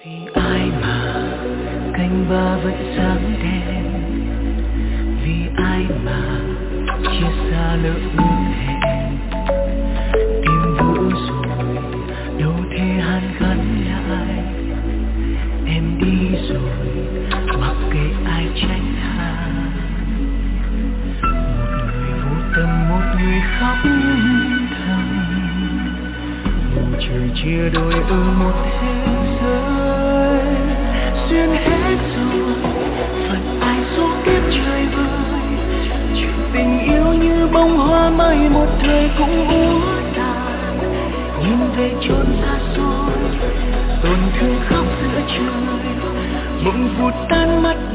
Vì ai mà canh ba vẫn sáng đèn, vì ai mà chia xa lỡ ước hẹn. Tim vỡ rồi đâu thể hàn gắn lại, em đi rồi mặc kệ ai trách tha. Một người vô tâm, một người khóc thầm, bầu trời chia đôi ở một thế giới. Duyên hết rồi, phận ai số kiếp trời vơi. Chuyện tình yêu như bông hoa mai một thời cũng úa tàn. Nhìn về chốn xa xôi, tổn thương khóc giữa trời. Mộng vụt tan mất